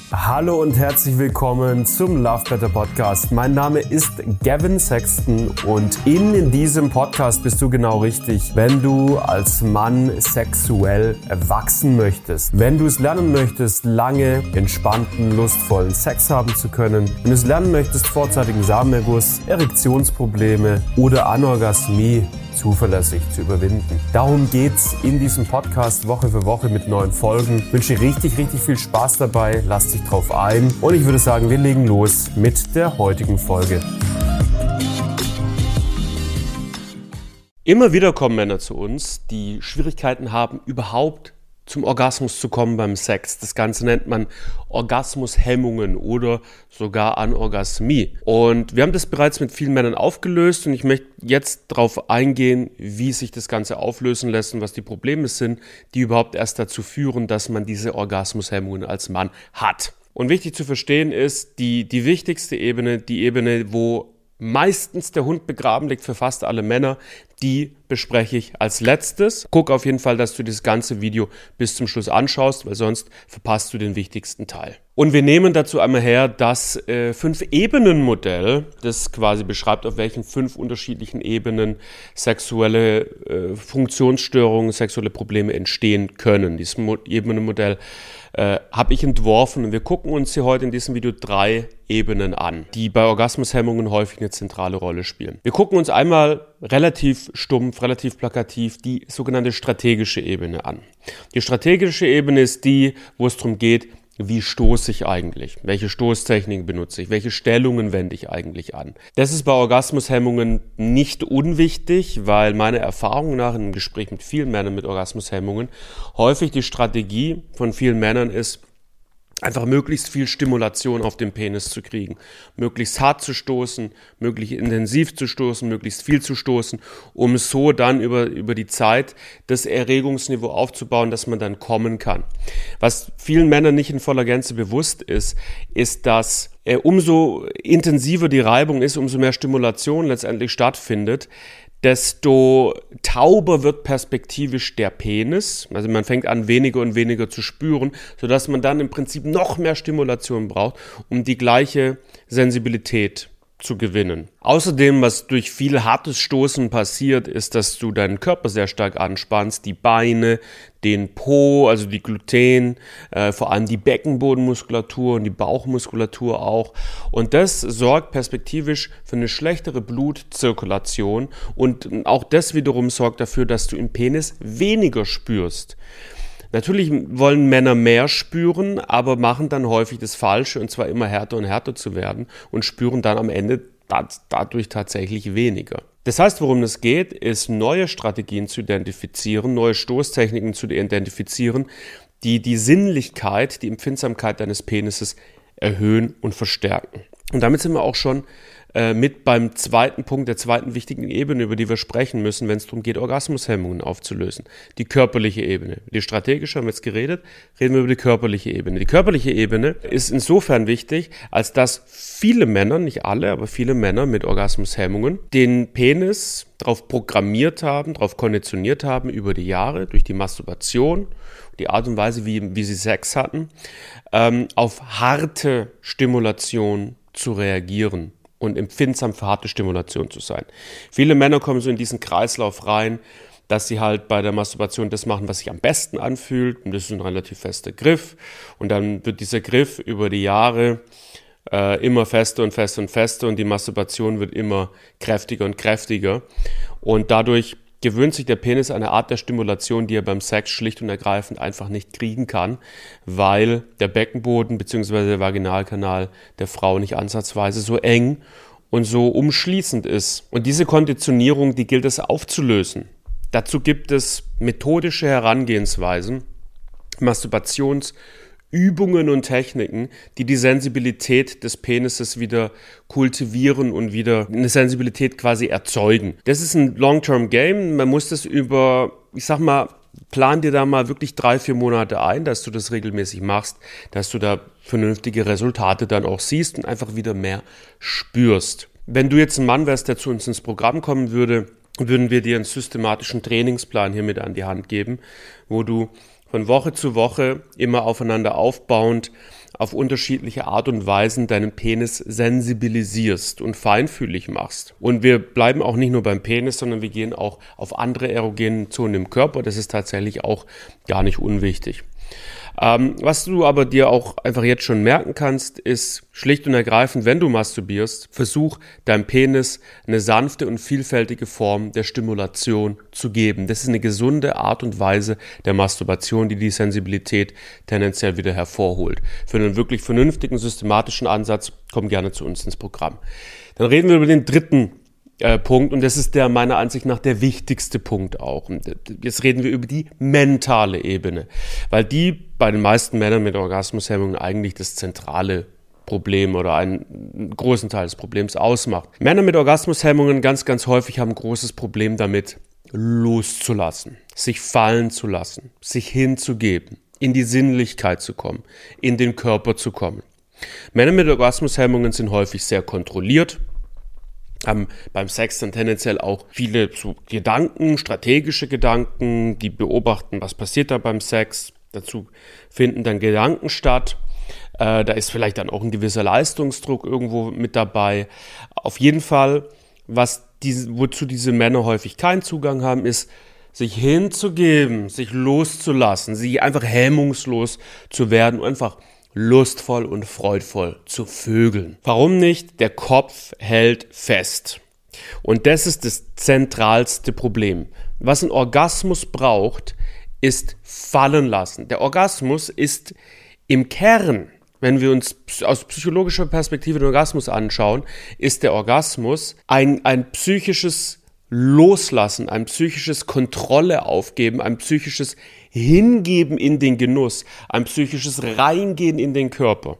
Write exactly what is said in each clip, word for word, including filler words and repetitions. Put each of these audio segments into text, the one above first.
Hallo und herzlich willkommen zum Love Better Podcast. Mein Name ist Gavin Sexton und in diesem Podcast bist du genau richtig, wenn du als Mann sexuell wachsen möchtest. Wenn du es lernen möchtest, lange, entspannten, lustvollen Sex haben zu können. Wenn du es lernen möchtest, vorzeitigen Samenerguss, Erektionsprobleme oder Anorgasmie zuverlässig zu überwinden. Darum geht's in diesem Podcast Woche für Woche mit neuen Folgen. Ich wünsche dir richtig, richtig viel Spaß dabei. Lass dich drauf ein. Und ich würde sagen, wir legen los mit der heutigen Folge. Immer wieder kommen Männer zu uns, die Schwierigkeiten haben, überhaupt zum Orgasmus zu kommen beim Sex. Das Ganze nennt man Orgasmushemmungen oder sogar Anorgasmie. Und wir haben das bereits mit vielen Männern aufgelöst und ich möchte jetzt darauf eingehen, wie sich das Ganze auflösen lässt und was die Probleme sind, die überhaupt erst dazu führen, dass man diese Orgasmushemmungen als Mann hat. Und wichtig zu verstehen ist, die, die wichtigste Ebene, die Ebene, wo meistens der Hund begraben liegt für fast alle Männer, die bespreche ich als letztes. Guck auf jeden Fall, dass du das ganze Video bis zum Schluss anschaust, weil sonst verpasst du den wichtigsten Teil. Und wir nehmen dazu einmal her das äh, Fünf-Ebenen-Modell, das quasi beschreibt, auf welchen fünf unterschiedlichen Ebenen sexuelle äh, Funktionsstörungen, sexuelle Probleme entstehen können. Dieses Mo- Ebenenmodell äh, habe ich entworfen und wir gucken uns hier heute in diesem Video drei Ebenen an, die bei Orgasmushemmungen häufig eine zentrale Rolle spielen. Wir gucken uns einmal relativ stumpf, relativ plakativ die sogenannte strategische Ebene an. Die strategische Ebene ist die, wo es darum geht, wie stoße ich eigentlich? Welche Stoßtechniken benutze ich? Welche Stellungen wende ich eigentlich an? Das ist bei Orgasmushemmungen nicht unwichtig, weil meiner Erfahrung nach in einem Gespräch mit vielen Männern mit Orgasmushemmungen häufig die Strategie von vielen Männern ist, einfach möglichst viel Stimulation auf den Penis zu kriegen, möglichst hart zu stoßen, möglichst intensiv zu stoßen, möglichst viel zu stoßen, um so dann über, über die Zeit das Erregungsniveau aufzubauen, dass man dann kommen kann. Was vielen Männern nicht in voller Gänze bewusst ist, ist, dass äh, umso intensiver die Reibung ist, umso mehr Stimulation letztendlich stattfindet, desto tauber wird perspektivisch der Penis. Also man fängt an, weniger und weniger zu spüren, sodass man dann im Prinzip noch mehr Stimulation braucht, um die gleiche Sensibilität zu gewinnen. Außerdem, was durch viel hartes Stoßen passiert, ist, dass du deinen Körper sehr stark anspannst, die Beine, den Po, also die Gluten, äh, vor allem die Beckenbodenmuskulatur und die Bauchmuskulatur auch. Und das sorgt perspektivisch für eine schlechtere Blutzirkulation und auch das wiederum sorgt dafür, dass du im Penis weniger spürst. Natürlich wollen Männer mehr spüren, aber machen dann häufig das Falsche und zwar immer härter und härter zu werden und spüren dann am Ende dadurch tatsächlich weniger. Das heißt, worum es geht, ist neue Strategien zu identifizieren, neue Stoßtechniken zu identifizieren, die die Sinnlichkeit, die Empfindsamkeit deines Penises erhöhen und verstärken. Und damit sind wir auch schon äh, mit beim zweiten Punkt, der zweiten wichtigen Ebene, über die wir sprechen müssen, wenn es darum geht, Orgasmushemmungen aufzulösen. Die körperliche Ebene. Die strategische haben wir jetzt geredet, reden wir über die körperliche Ebene. Die körperliche Ebene ist insofern wichtig, als dass viele Männer, nicht alle, aber viele Männer mit Orgasmushemmungen den Penis darauf programmiert haben, darauf konditioniert haben über die Jahre, durch die Masturbation, die Art und Weise, wie, wie sie Sex hatten, ähm, auf harte Stimulation zu reagieren und empfindsam für harte Stimulation zu sein. Viele Männer kommen so in diesen Kreislauf rein, dass sie halt bei der Masturbation das machen, was sich am besten anfühlt. Und das ist ein relativ fester Griff. Und dann wird dieser Griff über die Jahre äh, immer fester und fester und fester und die Masturbation wird immer kräftiger und kräftiger. Und dadurch gewöhnt sich der Penis an eine Art der Stimulation, die er beim Sex schlicht und ergreifend einfach nicht kriegen kann, weil der Beckenboden bzw. der Vaginalkanal der Frau nicht ansatzweise so eng und so umschließend ist. Und diese Konditionierung, die gilt es aufzulösen. Dazu gibt es methodische Herangehensweisen, Masturbationsübungen und Techniken, die die Sensibilität des Penises wieder kultivieren und wieder eine Sensibilität quasi erzeugen. Das ist ein Long-Term-Game. Man muss das über, ich sag mal, plan dir da mal wirklich drei, vier Monate ein, dass du das regelmäßig machst, dass du da vernünftige Resultate dann auch siehst und einfach wieder mehr spürst. Wenn du jetzt ein Mann wärst, der zu uns ins Programm kommen würde, würden wir dir einen systematischen Trainingsplan hier mit an die Hand geben, wo du von Woche zu Woche immer aufeinander aufbauend auf unterschiedliche Art und Weisen deinen Penis sensibilisierst und feinfühlig machst. Und wir bleiben auch nicht nur beim Penis, sondern wir gehen auch auf andere erogene Zonen im Körper. Das ist tatsächlich auch gar nicht unwichtig. Ähm, was du aber dir auch einfach jetzt schon merken kannst, ist schlicht und ergreifend, wenn du masturbierst, versuch deinem Penis eine sanfte und vielfältige Form der Stimulation zu geben. Das ist eine gesunde Art und Weise der Masturbation, die die Sensibilität tendenziell wieder hervorholt. Für einen wirklich vernünftigen, systematischen Ansatz, komm gerne zu uns ins Programm. Dann reden wir über den dritten Äh, Punkt, und das ist der meiner Ansicht nach der wichtigste Punkt auch. Und jetzt reden wir über die mentale Ebene, weil die bei den meisten Männern mit Orgasmushemmungen eigentlich das zentrale Problem oder einen großen Teil des Problems ausmacht. Männer mit Orgasmushemmungen ganz, ganz häufig haben ein großes Problem damit, loszulassen, sich fallen zu lassen, sich hinzugeben, in die Sinnlichkeit zu kommen, in den Körper zu kommen. Männer mit Orgasmushemmungen sind häufig sehr kontrolliert, haben beim Sex dann tendenziell auch viele so Gedanken, strategische Gedanken, die beobachten, was passiert da beim Sex. Dazu finden dann Gedanken statt. Äh, da ist vielleicht dann auch ein gewisser Leistungsdruck irgendwo mit dabei. Auf jeden Fall, was diese, wozu diese Männer häufig keinen Zugang haben, ist, sich hinzugeben, sich loszulassen, sich einfach hemmungslos zu werden und einfach lustvoll und freudvoll zu vögeln. Warum nicht? Der Kopf hält fest. Und das ist das zentralste Problem. Was ein Orgasmus braucht, ist fallen lassen. Der Orgasmus ist im Kern, wenn wir uns aus psychologischer Perspektive den Orgasmus anschauen, ist der Orgasmus ein, ein psychisches Loslassen, ein psychisches Kontrolle aufgeben, ein psychisches Hingeben in den Genuss, ein psychisches Reingehen in den Körper.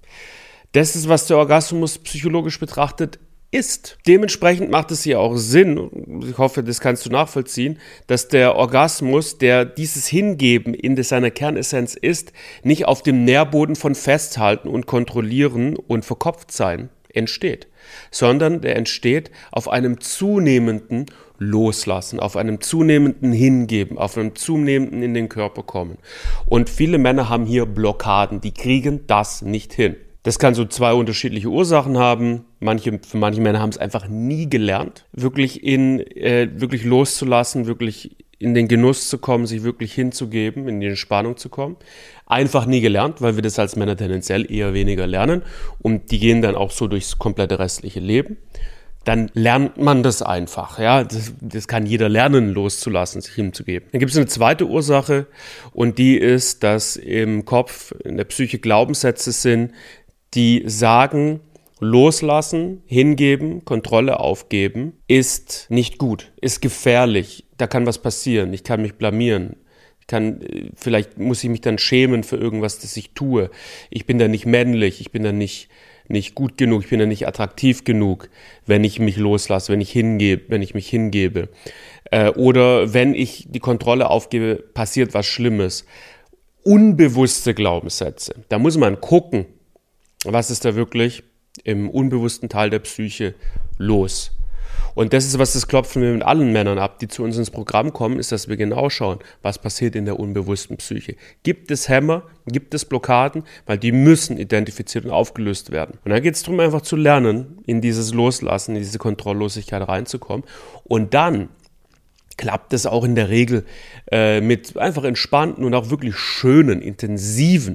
Das ist, was der Orgasmus psychologisch betrachtet ist. Dementsprechend macht es ja auch Sinn, ich hoffe, das kannst du nachvollziehen, dass der Orgasmus, der dieses Hingeben in seiner Kernessenz ist, nicht auf dem Nährboden von Festhalten und Kontrollieren und Verkopftsein entsteht, sondern der entsteht auf einem zunehmenden Loslassen, auf einem zunehmenden Hingeben, auf einem zunehmenden in den Körper kommen. Und viele Männer haben hier Blockaden, die kriegen das nicht hin. Das kann so zwei unterschiedliche Ursachen haben. Manche, für manche Männer haben es einfach nie gelernt, wirklich in, äh, wirklich loszulassen, wirklich in den Genuss zu kommen, sich wirklich hinzugeben, in die Entspannung zu kommen. Einfach nie gelernt, weil wir das als Männer tendenziell eher weniger lernen und die gehen dann auch so durchs komplette restliche Leben. Dann lernt man das einfach. Ja, das, das kann jeder lernen, loszulassen, sich hinzugeben. Dann gibt es eine zweite Ursache und die ist, dass im Kopf, in der Psyche Glaubenssätze sind, die sagen, loslassen, hingeben, Kontrolle aufgeben, ist nicht gut, ist gefährlich, da kann was passieren, ich kann mich blamieren. Ich kann, vielleicht muss ich mich dann schämen für irgendwas, das ich tue. Ich bin dann nicht männlich, ich bin dann nicht, nicht gut genug, ich bin dann nicht attraktiv genug, wenn ich mich loslasse, wenn ich hingebe, wenn ich mich hingebe. Äh, oder wenn ich die Kontrolle aufgebe, passiert was Schlimmes. Unbewusste Glaubenssätze. Da muss man gucken, was ist da wirklich im unbewussten Teil der Psyche los. Und das ist, was das klopfen wir mit allen Männern ab, die zu uns ins Programm kommen, ist, dass wir genau schauen, was passiert in der unbewussten Psyche. Gibt es Hämmer, gibt es Blockaden, weil die müssen identifiziert und aufgelöst werden. Und dann geht es darum, einfach zu lernen, in dieses Loslassen, in diese Kontrolllosigkeit reinzukommen. Und dann klappt es auch in der Regel äh, mit einfach entspannten und auch wirklich schönen, intensiven,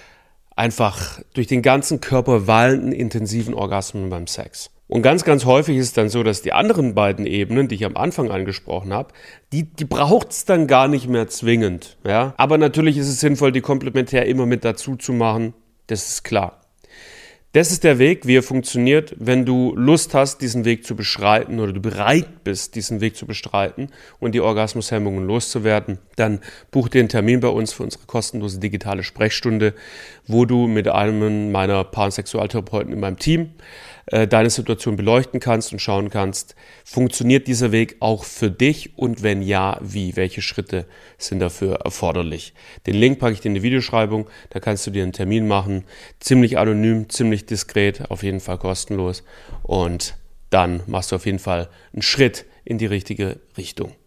einfach durch den ganzen Körper wallenden, intensiven Orgasmen beim Sex. Und ganz, ganz häufig ist es dann so, dass die anderen beiden Ebenen, die ich am Anfang angesprochen habe, die, die braucht es dann gar nicht mehr zwingend. Ja? Aber natürlich ist es sinnvoll, die komplementär immer mit dazu zu machen. Das ist klar. Das ist der Weg, wie er funktioniert, wenn du Lust hast, diesen Weg zu beschreiten oder du bereit bist, diesen Weg zu bestreiten und die Orgasmushemmungen loszuwerden. Dann buch dir einen Termin bei uns für unsere kostenlose digitale Sprechstunde, wo du mit einem meiner Pansexualtherapeuten in meinem Team äh, deine Situation beleuchten kannst und schauen kannst, funktioniert dieser Weg auch für dich und wenn ja, wie? Welche Schritte sind dafür erforderlich? Den Link packe ich dir in die Videobeschreibung, da kannst du dir einen Termin machen, ziemlich anonym, ziemlich diskret, auf jeden Fall kostenlos und dann machst du auf jeden Fall einen Schritt in die richtige Richtung.